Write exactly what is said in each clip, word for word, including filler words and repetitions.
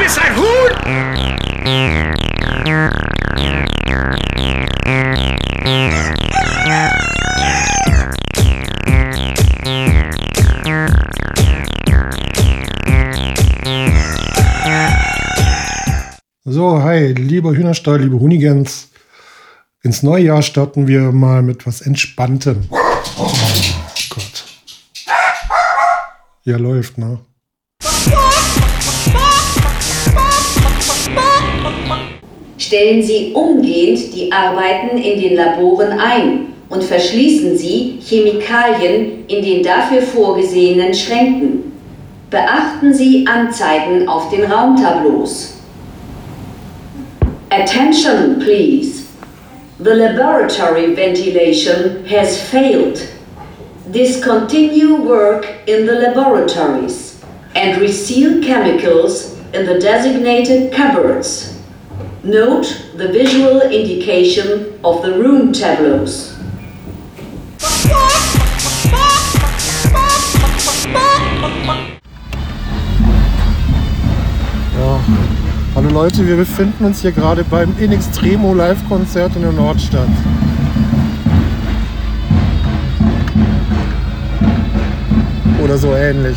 ist ein Huhn! So, hi, lieber Hühnerstall, liebe Hunigans. Ins neue Jahr starten wir mal mit was Entspanntem. Oh Gott. Ja, läuft, ne? Stellen Sie umgehend die Arbeiten in den Laboren ein und verschließen Sie Chemikalien in den dafür vorgesehenen Schränken. Beachten Sie Anzeigen auf den Raumtableaus. Attention, please. The laboratory ventilation has failed. Discontinue work in the laboratories and reseal chemicals in the designated cupboards. Note the visual indication of the room tableaus. Ja. Hallo Leute, wir befinden uns hier gerade beim In Extremo Live-Konzert in der Nordstadt. Oder so ähnlich.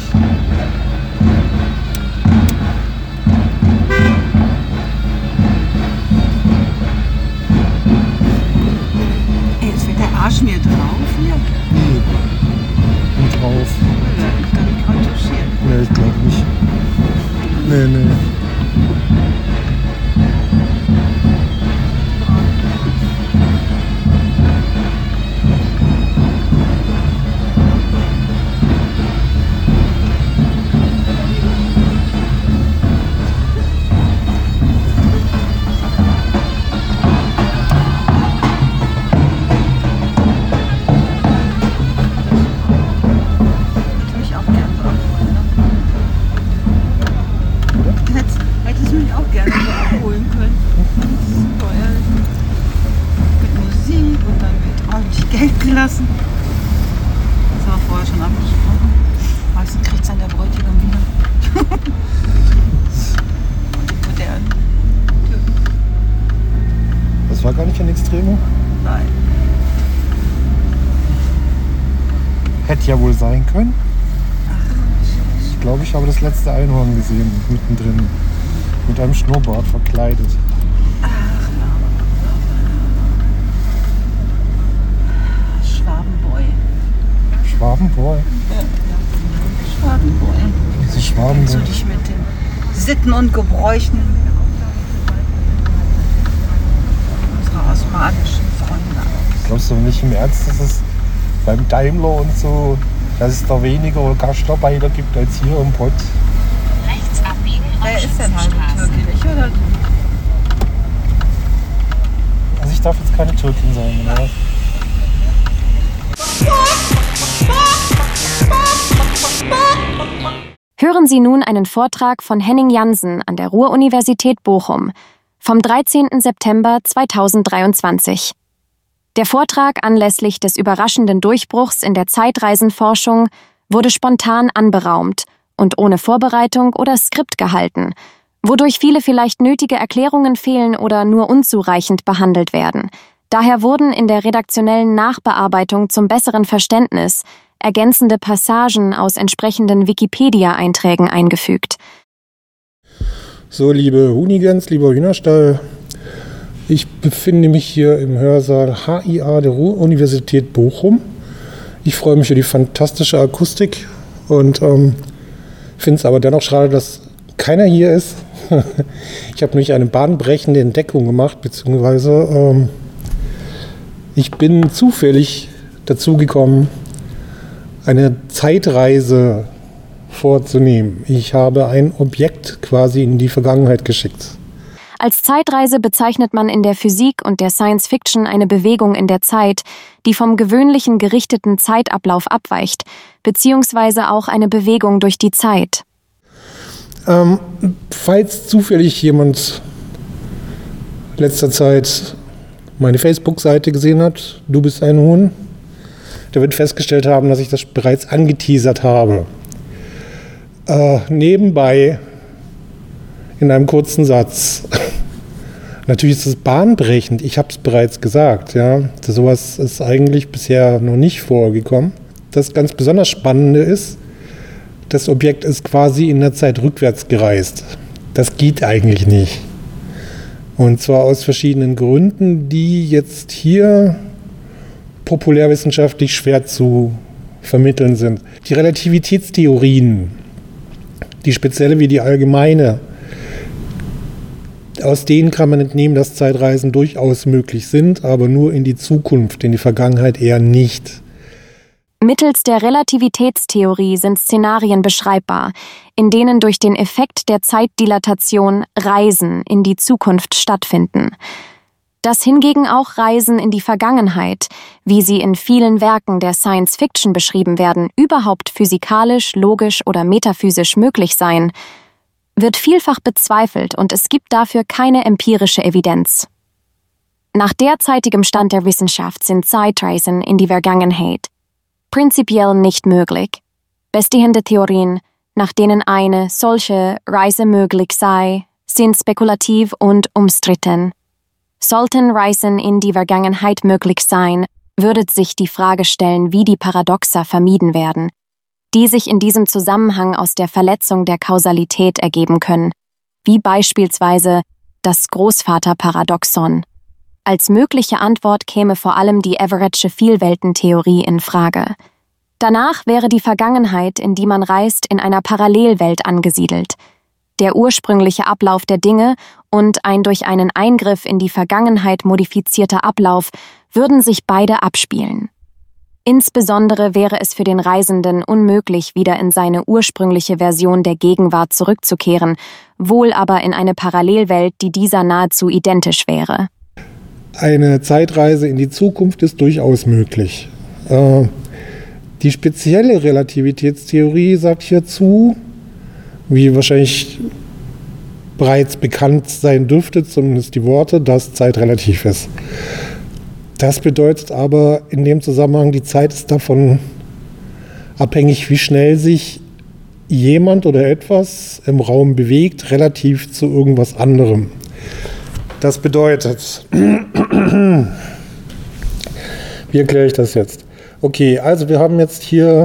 Ey, jetzt wird der Arsch mir drauf hier. Nee. Und drauf. Ja, ich kann mich retuschieren. Nee, ich glaube nicht. Nee, nee. Lassen. Das war vorher schon abgesprochen. Meistens kriegt es dann der Bräutigam wieder. Die modernen Türken. Das war gar nicht ein Extremo? Nein. Hätte ja wohl sein können. Ich glaube, ich habe das letzte Einhorn gesehen, mittendrin. Mit einem Schnurrbart verkleidet. Schwabenboy. Ja, ja. Schwabenboy. Diese Schwabenboy. Kennst du dich mit den Sitten und Gebräuchen unserer osmanischen Freunde aus? Glaubst du nicht im Ernst, dass es beim Daimler und so, dass es da weniger Gastarbeiter gibt als hier im Pott? Rechts abbiegen. Wer ist denn halbe Türkin, ich oder du? Also ich darf jetzt keine Türkin sein, oder? Hören Sie nun einen Vortrag von Henning Jansen an der Ruhr-Universität Bochum vom dreizehnten September zweitausenddreiundzwanzig. Der Vortrag anlässlich des überraschenden Durchbruchs in der Zeitreisenforschung wurde spontan anberaumt und ohne Vorbereitung oder Skript gehalten, wodurch viele vielleicht nötige Erklärungen fehlen oder nur unzureichend behandelt werden. Daher wurden in der redaktionellen Nachbearbeitung zum besseren Verständnis ergänzende Passagen aus entsprechenden Wikipedia-Einträgen eingefügt. So, liebe Hunigans, lieber Hühnerstall, ich befinde mich hier im Hörsaal H I A der Ruhr-Universität Bochum. Ich freue mich über die fantastische Akustik und ähm, finde es aber dennoch schade, dass keiner hier ist. Ich habe nämlich eine bahnbrechende Entdeckung gemacht, beziehungsweise ähm, ich bin zufällig dazu gekommen, eine Zeitreise vorzunehmen. Ich habe ein Objekt quasi in die Vergangenheit geschickt. Als Zeitreise bezeichnet man in der Physik und der Science Fiction eine Bewegung in der Zeit, die vom gewöhnlichen gerichteten Zeitablauf abweicht, beziehungsweise auch eine Bewegung durch die Zeit. Ähm, falls zufällig jemand letzter Zeit meine Facebook-Seite gesehen hat, du bist ein Huhn, der wird festgestellt haben, dass ich das bereits angeteasert habe. Äh, nebenbei in einem kurzen Satz. Natürlich ist es bahnbrechend, ich habe es bereits gesagt. Ja. Sowas ist eigentlich bisher noch nicht vorgekommen. Das ganz besonders Spannende ist, das Objekt ist quasi in der Zeit rückwärts gereist. Das geht eigentlich nicht. Und zwar aus verschiedenen Gründen, die jetzt hier populärwissenschaftlich schwer zu vermitteln sind. Die Relativitätstheorien, die spezielle wie die allgemeine, aus denen kann man entnehmen, dass Zeitreisen durchaus möglich sind, aber nur in die Zukunft, in die Vergangenheit eher nicht. Mittels der Relativitätstheorie sind Szenarien beschreibbar, in denen durch den Effekt der Zeitdilatation Reisen in die Zukunft stattfinden. Dass hingegen auch Reisen in die Vergangenheit, wie sie in vielen Werken der Science Fiction beschrieben werden, überhaupt physikalisch, logisch oder metaphysisch möglich seien, wird vielfach bezweifelt und es gibt dafür keine empirische Evidenz. Nach derzeitigem Stand der Wissenschaft sind Zeitreisen in die Vergangenheit prinzipiell nicht möglich. Bestehende Theorien, nach denen eine solche Reise möglich sei, sind spekulativ und umstritten. Sollten Reisen in die Vergangenheit möglich sein, würde sich die Frage stellen, wie die Paradoxa vermieden werden, die sich in diesem Zusammenhang aus der Verletzung der Kausalität ergeben können, wie beispielsweise das Großvaterparadoxon. Als mögliche Antwort käme vor allem die Everettsche Vielweltentheorie in Frage. Danach wäre die Vergangenheit, in die man reist, in einer Parallelwelt angesiedelt. Der ursprüngliche Ablauf der Dinge und ein durch einen Eingriff in die Vergangenheit modifizierter Ablauf würden sich beide abspielen. Insbesondere wäre es für den Reisenden unmöglich, wieder in seine ursprüngliche Version der Gegenwart zurückzukehren, wohl aber in eine Parallelwelt, die dieser nahezu identisch wäre. Eine Zeitreise in die Zukunft ist durchaus möglich. Äh, die spezielle Relativitätstheorie sagt hierzu, wie wahrscheinlich bereits bekannt sein dürfte, zumindest die Worte, dass Zeit relativ ist. Das bedeutet aber in dem Zusammenhang, die Zeit ist davon abhängig, wie schnell sich jemand oder etwas im Raum bewegt, relativ zu irgendwas anderem. Das bedeutet, wie erkläre ich das jetzt? Okay, also wir haben jetzt hier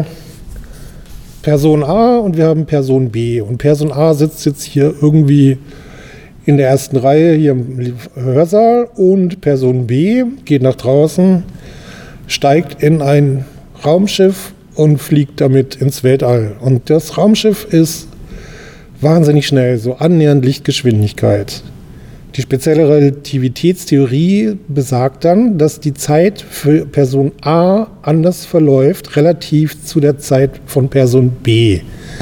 Person A und wir haben Person B. Und Person A sitzt jetzt hier irgendwie in der ersten Reihe hier im Hörsaal und Person B geht nach draußen, steigt in ein Raumschiff und fliegt damit ins Weltall. Und das Raumschiff ist wahnsinnig schnell, so annähernd Lichtgeschwindigkeit. Die spezielle Relativitätstheorie besagt dann, dass die Zeit für Person A anders verläuft, relativ zu der Zeit von Person B.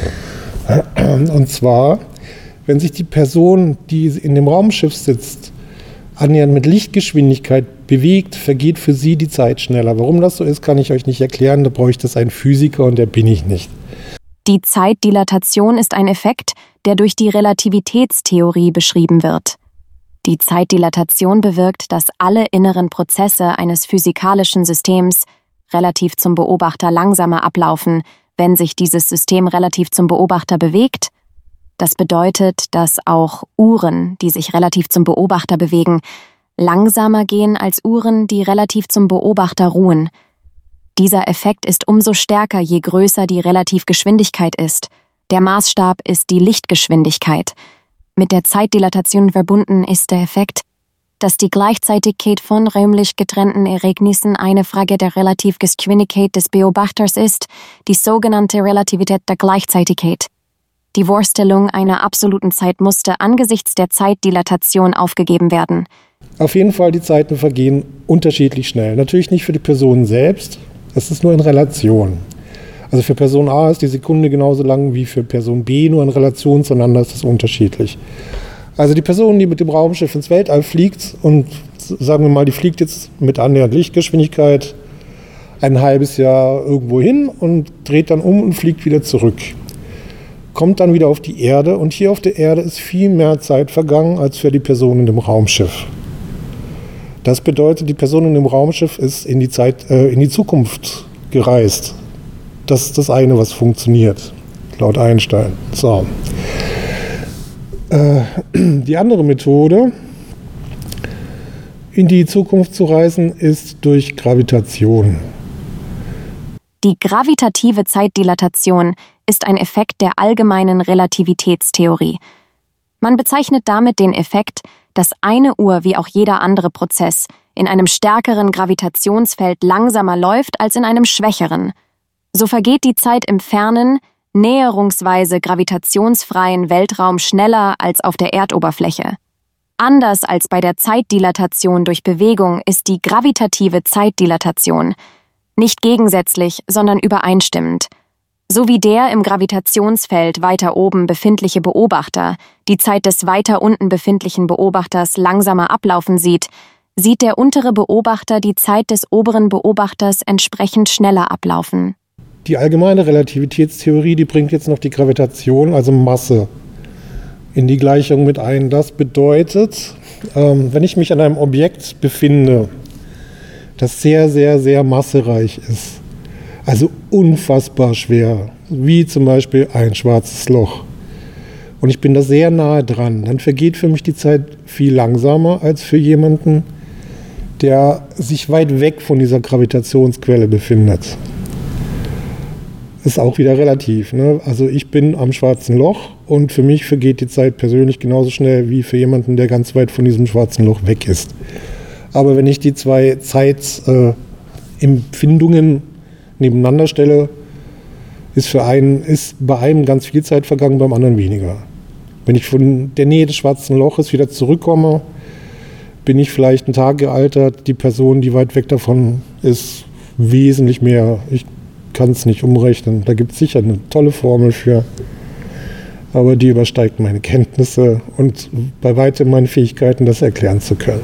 Und zwar, wenn sich die Person, die in dem Raumschiff sitzt, annähernd mit Lichtgeschwindigkeit bewegt, vergeht für sie die Zeit schneller. Warum das so ist, kann ich euch nicht erklären, da bräuchte es einen Physiker und der bin ich nicht. Die Zeitdilatation ist ein Effekt, der durch die Relativitätstheorie beschrieben wird. Die Zeitdilatation bewirkt, dass alle inneren Prozesse eines physikalischen Systems relativ zum Beobachter langsamer ablaufen, wenn sich dieses System relativ zum Beobachter bewegt. Das bedeutet, dass auch Uhren, die sich relativ zum Beobachter bewegen, langsamer gehen als Uhren, die relativ zum Beobachter ruhen. Dieser Effekt ist umso stärker, je größer die Relativgeschwindigkeit ist. Der Maßstab ist die Lichtgeschwindigkeit. Mit der Zeitdilatation verbunden ist der Effekt, dass die Gleichzeitigkeit von räumlich getrennten Ereignissen eine Frage der Relativgeschwindigkeit des Beobachters ist, die sogenannte Relativität der Gleichzeitigkeit. Die Vorstellung einer absoluten Zeit musste angesichts der Zeitdilatation aufgegeben werden. Auf jeden Fall, die Zeiten vergehen unterschiedlich schnell. Natürlich nicht für die Person selbst, es ist nur in Relation. Also für Person A ist die Sekunde genauso lang wie für Person B, nur in Relation zueinander ist es unterschiedlich. Also die Person, die mit dem Raumschiff ins Weltall fliegt und sagen wir mal, die fliegt jetzt mit annähernd Lichtgeschwindigkeit ein halbes Jahr irgendwo hin und dreht dann um und fliegt wieder zurück. Kommt dann wieder auf die Erde und hier auf der Erde ist viel mehr Zeit vergangen als für die Person in dem Raumschiff. Das bedeutet, die Person in dem Raumschiff ist in die Zeit, äh, in die Zukunft gereist. Das ist das eine, was funktioniert, laut Einstein. So. Äh, die andere Methode, in die Zukunft zu reisen, ist durch Gravitation. Die gravitative Zeitdilatation ist ein Effekt der allgemeinen Relativitätstheorie. Man bezeichnet damit den Effekt, dass eine Uhr wie auch jeder andere Prozess in einem stärkeren Gravitationsfeld langsamer läuft als in einem schwächeren. So vergeht die Zeit im fernen, näherungsweise gravitationsfreien Weltraum schneller als auf der Erdoberfläche. Anders als bei der Zeitdilatation durch Bewegung ist die gravitative Zeitdilatation nicht gegensätzlich, sondern übereinstimmend. So wie der im Gravitationsfeld weiter oben befindliche Beobachter die Zeit des weiter unten befindlichen Beobachters langsamer ablaufen sieht, sieht der untere Beobachter die Zeit des oberen Beobachters entsprechend schneller ablaufen. Die allgemeine Relativitätstheorie, die bringt jetzt noch die Gravitation, also Masse, in die Gleichung mit ein. Das bedeutet, ähm, wenn ich mich an einem Objekt befinde, das sehr, sehr, sehr massereich ist, also unfassbar schwer, wie zum Beispiel ein schwarzes Loch, und ich bin da sehr nahe dran, dann vergeht für mich die Zeit viel langsamer als für jemanden, der sich weit weg von dieser Gravitationsquelle befindet. Ist auch wieder relativ, ne? Also ich bin am schwarzen Loch und für mich vergeht die Zeit persönlich genauso schnell wie für jemanden, der ganz weit von diesem schwarzen Loch weg ist. Aber wenn ich die zwei Zeitempfindungen äh, nebeneinander stelle, ist für einen ist bei einem ganz viel Zeit vergangen, beim anderen weniger. Wenn ich von der Nähe des schwarzen Loches wieder zurückkomme, bin ich vielleicht einen Tag gealtert. Die Person, die weit weg davon ist, wesentlich mehr. Ich kann es nicht umrechnen. Da gibt es sicher eine tolle Formel für. Aber die übersteigt meine Kenntnisse und bei weitem meine Fähigkeiten, das erklären zu können.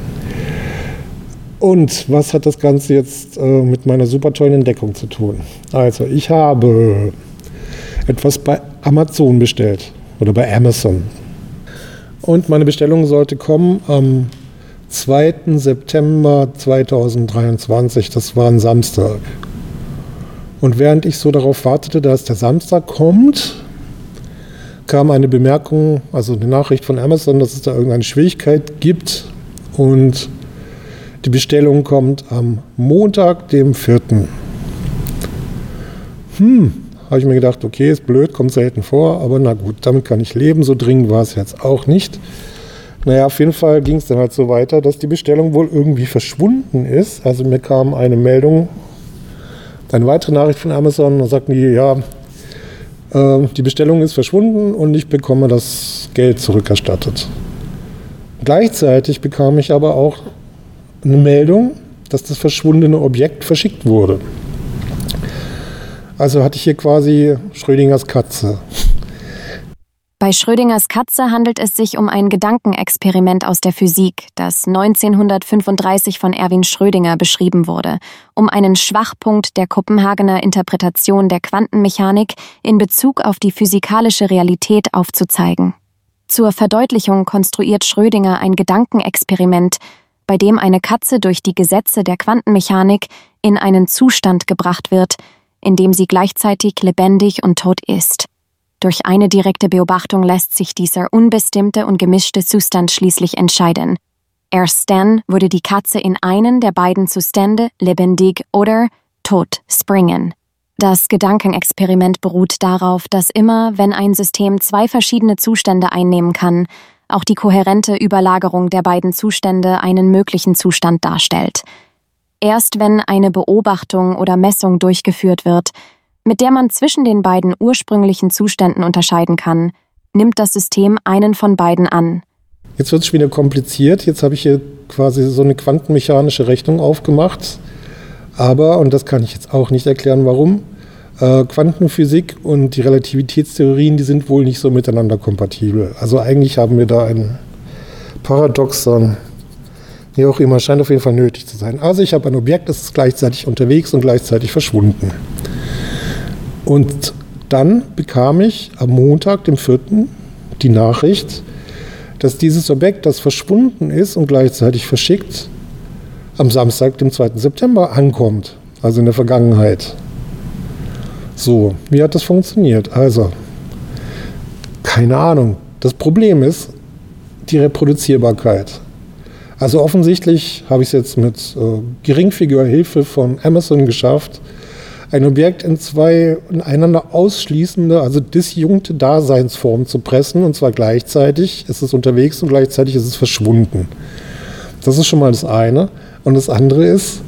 Und was hat das Ganze jetzt äh, mit meiner super tollen Entdeckung zu tun? Also ich habe etwas bei Amazon bestellt oder bei Amazon. Und meine Bestellung sollte kommen am zweiten September zweitausenddreiundzwanzig. Das war ein Samstag. Und während ich so darauf wartete, dass der Samstag kommt, kam eine Bemerkung, also eine Nachricht von Amazon, dass es da irgendeine Schwierigkeit gibt. Und die Bestellung kommt am Montag, dem vierten Hm, habe ich mir gedacht, okay, ist blöd, kommt selten vor, aber na gut, damit kann ich leben. So dringend war es jetzt auch nicht. Naja, auf jeden Fall ging es dann halt so weiter, dass die Bestellung wohl irgendwie verschwunden ist. Also mir kam eine Meldung, eine weitere Nachricht von Amazon, da sagten die, ja, äh, die Bestellung ist verschwunden und ich bekomme das Geld zurückerstattet. Gleichzeitig bekam ich aber auch eine Meldung, dass das verschwundene Objekt verschickt wurde. Also hatte ich hier quasi Schrödingers Katze. Bei Schrödingers Katze handelt es sich um ein Gedankenexperiment aus der Physik, das neunzehnhundertfünfunddreißig von Erwin Schrödinger beschrieben wurde, um einen Schwachpunkt der Kopenhagener Interpretation der Quantenmechanik in Bezug auf die physikalische Realität aufzuzeigen. Zur Verdeutlichung konstruiert Schrödinger ein Gedankenexperiment, bei dem eine Katze durch die Gesetze der Quantenmechanik in einen Zustand gebracht wird, in dem sie gleichzeitig lebendig und tot ist. Durch eine direkte Beobachtung lässt sich dieser unbestimmte und gemischte Zustand schließlich entscheiden. Erst dann würde die Katze in einen der beiden Zustände, lebendig oder tot, springen. Das Gedankenexperiment beruht darauf, dass immer, wenn ein System zwei verschiedene Zustände einnehmen kann, auch die kohärente Überlagerung der beiden Zustände einen möglichen Zustand darstellt. Erst wenn eine Beobachtung oder Messung durchgeführt wird, mit der man zwischen den beiden ursprünglichen Zuständen unterscheiden kann, nimmt das System einen von beiden an. Jetzt wird es wieder kompliziert. Jetzt habe ich hier quasi so eine quantenmechanische Rechnung aufgemacht. Aber, und das kann ich jetzt auch nicht erklären, warum, äh, Quantenphysik und die Relativitätstheorien, die sind wohl nicht so miteinander kompatibel. Also eigentlich haben wir da ein Paradoxon, wie auch immer, scheint auf jeden Fall nötig zu sein. Also ich habe ein Objekt, das ist gleichzeitig unterwegs und gleichzeitig verschwunden. Und dann bekam ich am Montag, dem vierten die Nachricht, dass dieses Objekt, das verschwunden ist und gleichzeitig verschickt, am Samstag, dem zweiten September ankommt, also in der Vergangenheit. So, wie hat das funktioniert? Also, keine Ahnung, Das Problem ist die Reproduzierbarkeit. Also offensichtlich habe ich es jetzt mit äh, geringfügiger Hilfe von Amazon geschafft, ein Objekt in zwei einander ausschließende, also disjunkte Daseinsformen zu pressen, und zwar gleichzeitig ist es unterwegs und gleichzeitig ist es verschwunden. Das ist schon mal das eine. Und das andere ist,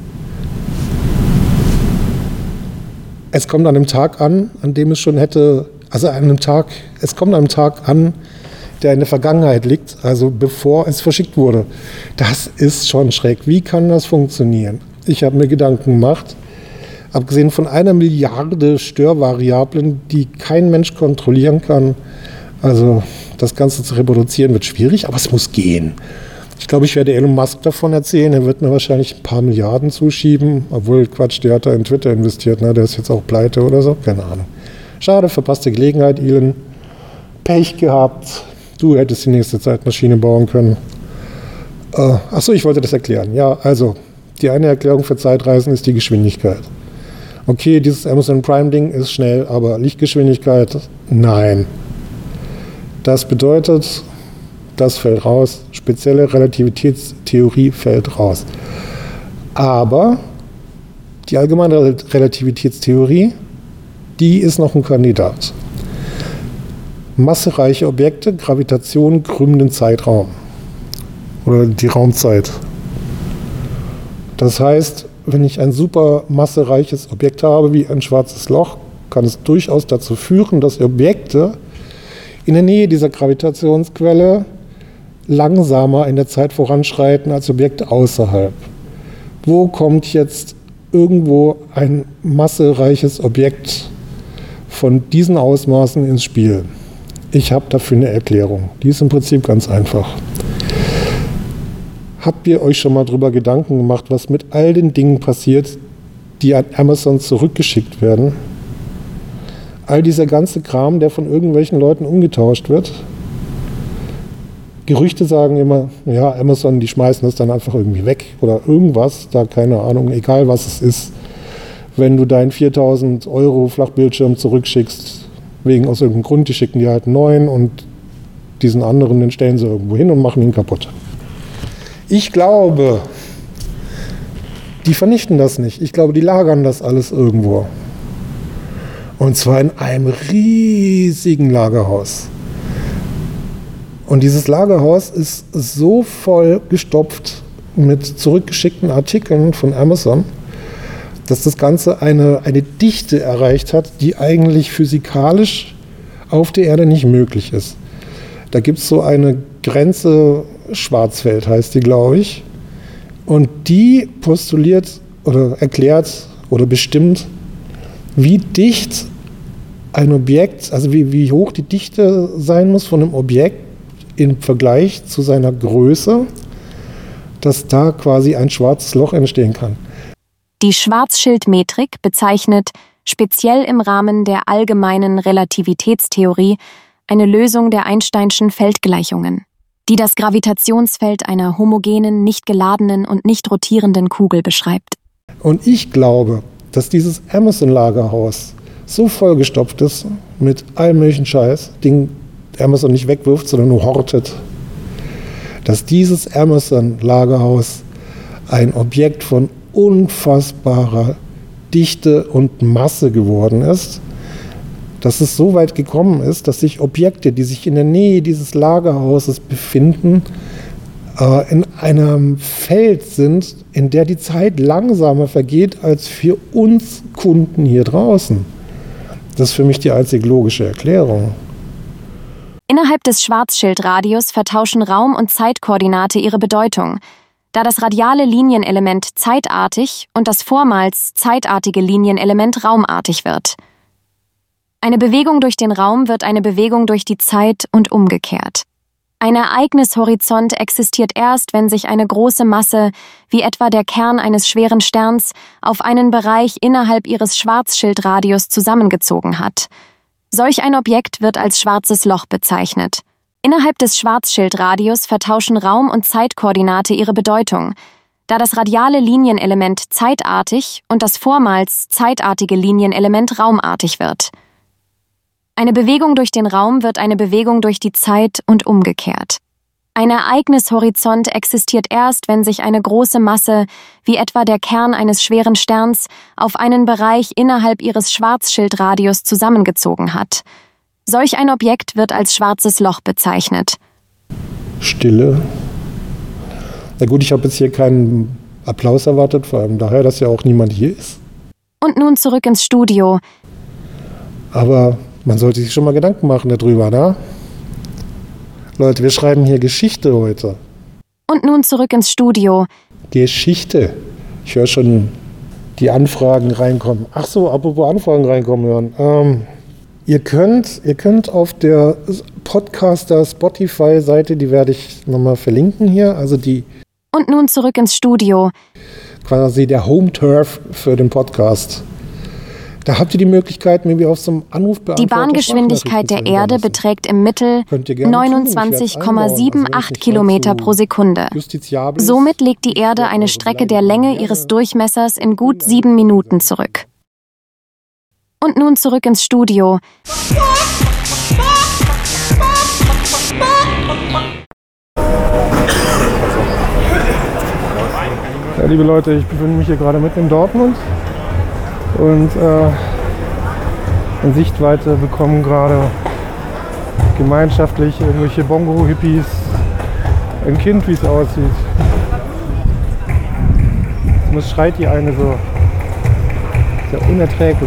es kommt an einem Tag an, an dem es schon hätte, also an einem Tag, es kommt an einem Tag an, der in der Vergangenheit liegt, also bevor es verschickt wurde. Das ist schon schräg. Wie kann das funktionieren? Ich habe mir Gedanken gemacht, abgesehen von einer Milliarde Störvariablen, die kein Mensch kontrollieren kann. Also das Ganze zu reproduzieren wird schwierig, aber es muss gehen. Ich glaube, ich werde Elon Musk davon erzählen. Er wird mir wahrscheinlich ein paar Milliarden zuschieben. Obwohl, Quatsch, der hat da in Twitter investiert. Ne? Der ist jetzt auch pleite oder so. Keine Ahnung. Schade, verpasste Gelegenheit, Elon. Pech gehabt. Du hättest die nächste Zeitmaschine bauen können. Äh, achso, ich wollte das erklären. Ja, also, die eine Erklärung für Zeitreisen ist die Geschwindigkeit. Okay, dieses Amazon Prime-Ding ist schnell, aber Lichtgeschwindigkeit? Nein. Das bedeutet, das fällt raus. Spezielle Relativitätstheorie fällt raus. Aber die allgemeine Relativitätstheorie, die ist noch ein Kandidat. Massereiche Objekte, Gravitation krümmen den Zeitraum. Oder die Raumzeit. Das heißt, wenn ich ein super massereiches Objekt habe, wie ein schwarzes Loch, kann es durchaus dazu führen, dass Objekte in der Nähe dieser Gravitationsquelle langsamer in der Zeit voranschreiten als Objekte außerhalb. Wo kommt jetzt irgendwo ein massereiches Objekt von diesen Ausmaßen ins Spiel? Ich habe dafür eine Erklärung. Die ist im Prinzip ganz einfach. Habt ihr euch schon mal darüber Gedanken gemacht, was mit all den Dingen passiert, die an Amazon zurückgeschickt werden? All dieser ganze Kram, der von irgendwelchen Leuten umgetauscht wird. Gerüchte sagen immer, ja, Amazon, die schmeißen das dann einfach irgendwie weg oder irgendwas, da keine Ahnung, egal was es ist. Wenn du deinen viertausend Euro Flachbildschirm zurückschickst, wegen aus irgendeinem Grund, die schicken dir halt einen neuen und diesen anderen, den stellen sie irgendwo hin und machen ihn kaputt. Ich glaube, die vernichten das nicht. Ich glaube, die lagern das alles irgendwo. Und zwar in einem riesigen Lagerhaus. Und dieses Lagerhaus ist so voll gestopft mit zurückgeschickten Artikeln von Amazon, dass das Ganze eine, eine Dichte erreicht hat, die eigentlich physikalisch auf der Erde nicht möglich ist. Da gibt es so eine Grenze, Schwarzfeld heißt die, glaube ich, und die postuliert oder erklärt oder bestimmt, wie dicht ein Objekt, also wie, wie hoch die Dichte sein muss von einem Objekt im Vergleich zu seiner Größe, dass da quasi ein schwarzes Loch entstehen kann. Die Schwarzschild-Metrik bezeichnet, speziell im Rahmen der allgemeinen Relativitätstheorie, eine Lösung der Einsteinschen Feldgleichungen, die das Gravitationsfeld einer homogenen, nicht geladenen und nicht rotierenden Kugel beschreibt. Und ich glaube, dass dieses Amazon-Lagerhaus so vollgestopft ist mit allem möglichen Scheiß, den Amazon nicht wegwirft, sondern nur hortet, dass dieses Amazon-Lagerhaus ein Objekt von unfassbarer Dichte und Masse geworden ist, dass es so weit gekommen ist, dass sich Objekte, die sich in der Nähe dieses Lagerhauses befinden, äh, in einem Feld sind, in der die Zeit langsamer vergeht als für uns Kunden hier draußen. Das ist für mich die einzig logische Erklärung. Innerhalb des Schwarzschildradius vertauschen Raum- und Zeitkoordinate ihre Bedeutung, da das radiale Linienelement zeitartig und das vormals zeitartige Linienelement raumartig wird. Eine Bewegung durch den Raum wird eine Bewegung durch die Zeit und umgekehrt. Ein Ereignishorizont existiert erst, wenn sich eine große Masse, wie etwa der Kern eines schweren Sterns, auf einen Bereich innerhalb ihres Schwarzschildradius zusammengezogen hat. Solch ein Objekt wird als schwarzes Loch bezeichnet. Innerhalb des Schwarzschildradius vertauschen Raum- und Zeitkoordinate ihre Bedeutung, da das radiale Linienelement zeitartig und das vormals zeitartige Linienelement raumartig wird. Eine Bewegung durch den Raum wird eine Bewegung durch die Zeit und umgekehrt. Ein Ereignishorizont existiert erst, wenn sich eine große Masse, wie etwa der Kern eines schweren Sterns, auf einen Bereich innerhalb ihres Schwarzschildradius zusammengezogen hat. Solch ein Objekt wird als schwarzes Loch bezeichnet. Stille. Na gut, ich habe jetzt hier keinen Applaus erwartet, vor allem daher, dass ja auch niemand hier ist. Und nun zurück ins Studio. Aber man sollte sich schon mal Gedanken machen darüber, ne? Leute, wir schreiben hier Geschichte heute. Und nun zurück ins Studio. Geschichte. Ich höre schon die Anfragen reinkommen. Ach so, apropos Anfragen reinkommen hören. Ähm, ihr könnt, ihr könnt auf der Podcaster Spotify-Seite, die werde ich nochmal verlinken hier, also die... Und nun zurück ins Studio. Quasi der Home-Turf für den Podcast. Da habt ihr die Möglichkeit, mir wie auf so einem Anrufbeantworter... Die Bahngeschwindigkeit der Erde beträgt im Mittel neunundzwanzig Komma achtundsiebzig Kilometer pro Sekunde. Somit legt die Erde eine Strecke der Länge ihres Durchmessers in gut sieben Minuten zurück. Und nun zurück ins Studio. Ja, liebe Leute, ich befinde mich hier gerade mitten in Dortmund. Und äh, in Sichtweite bekommen gerade gemeinschaftlich irgendwelche Bongo-Hippies ein Kind, wie es aussieht. Was schreit die eine so? Ist ja unerträglich.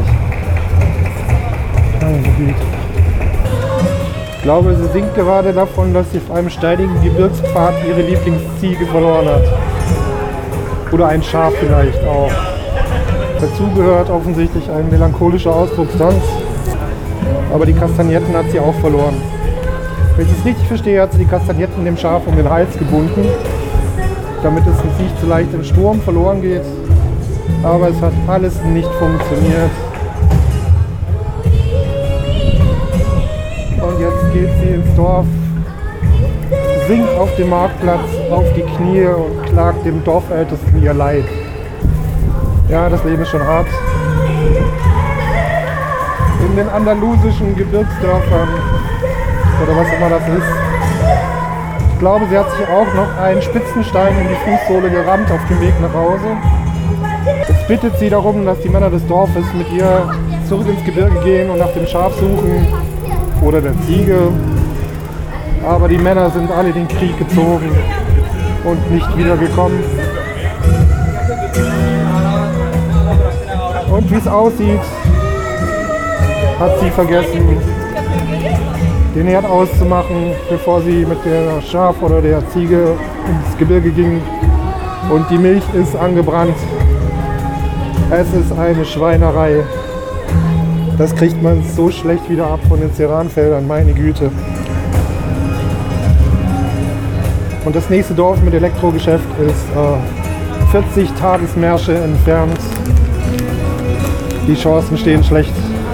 Ich glaube, sie singt gerade davon, dass sie auf einem steinigen Gebirgspfad ihre Lieblingsziege verloren hat. Oder ein Schaf vielleicht auch. Dazu gehört offensichtlich ein melancholischer Ausdruckstanz. Aber die Kastagnetten hat sie auch verloren. Wenn ich es richtig verstehe, hat sie die Kastagnetten dem Schaf um den Hals gebunden, damit es nicht so leicht im Sturm verloren geht. Aber es hat alles nicht funktioniert. Und jetzt geht sie ins Dorf, sinkt auf dem Marktplatz auf die Knie und klagt dem Dorfältesten ihr Leid. Ja, das Leben ist schon hart. In den andalusischen Gebirgsdörfern oder was immer das ist. Ich glaube, sie hat sich auch noch einen Spitzenstein in die Fußsohle gerammt auf dem Weg nach Hause. Jetzt bittet sie darum, dass die Männer des Dorfes mit ihr zurück ins Gebirge gehen und nach dem Schaf suchen oder der Ziege. Aber die Männer sind alle in den Krieg gezogen und nicht wiedergekommen. Und wie es aussieht, hat sie vergessen, den Herd auszumachen, bevor sie mit der Schaf oder der Ziege ins Gebirge ging. Und die Milch ist angebrannt. Es ist eine Schweinerei. Das kriegt man so schlecht wieder ab von den Ceranfeldern, meine Güte. Und das nächste Dorf mit Elektrogeschäft ist äh, vierzig Tagesmärsche entfernt. Die Chancen stehen schlecht.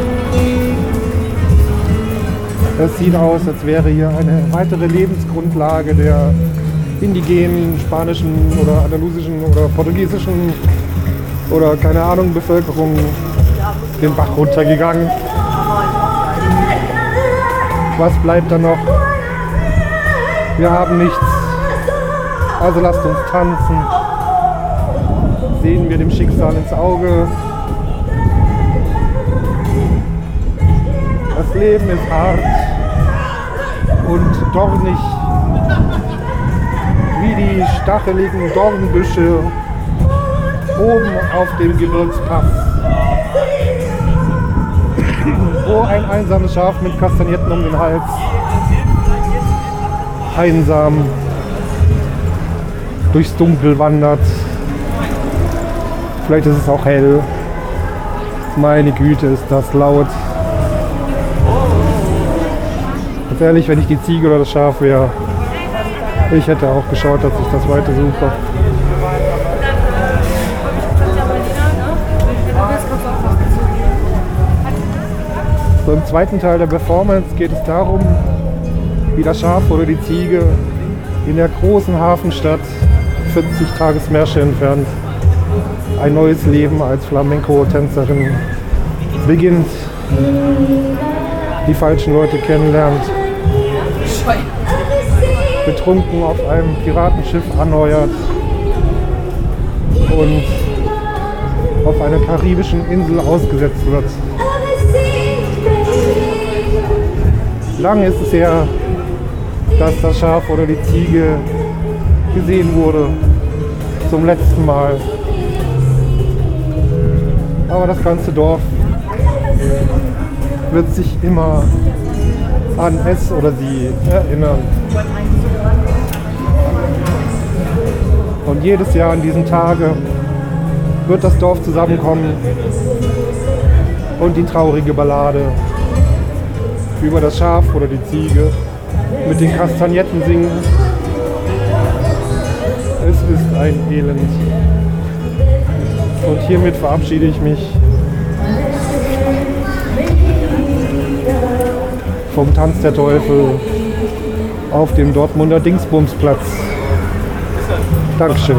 Es sieht aus, als wäre hier eine weitere Lebensgrundlage der indigenen, spanischen oder andalusischen oder portugiesischen oder keine Ahnung Bevölkerung den Bach runtergegangen. Was bleibt da noch? Wir haben nichts. Also lasst uns tanzen. Sehen wir dem Schicksal ins Auge. Das Leben ist hart und dornig, wie die stacheligen Dornbüsche oben auf dem Gebirgspass, wo ein einsames Schaf mit Kastagnetten um den Hals einsam durchs Dunkel wandert. Vielleicht ist es auch hell. Meine Güte, ist das laut. Ganz ehrlich, wenn ich die Ziege oder das Schaf wäre, ich hätte auch geschaut, dass ich das weiter suche. So, im zweiten Teil der Performance geht es darum, wie das Schaf oder die Ziege in der großen Hafenstadt vierzig Tagesmärsche entfernt ein neues Leben als Flamenco-Tänzerin beginnt. die falschen Leute kennenlernt, betrunken auf einem Piratenschiff anheuert und auf einer karibischen Insel ausgesetzt wird. Lange ist es her, dass das Schaf oder die Ziege gesehen wurde, zum letzten Mal. Aber das ganze Dorf wird sich immer an es oder sie erinnern. Und jedes Jahr an diesen Tage wird das Dorf zusammenkommen und die traurige Ballade über das Schaf oder die Ziege mit den Kastagnetten singen. Es ist ein Elend. Und hiermit verabschiede ich mich vom Tanz der Teufel auf dem Dortmunder Dingsbumsplatz. Dankeschön.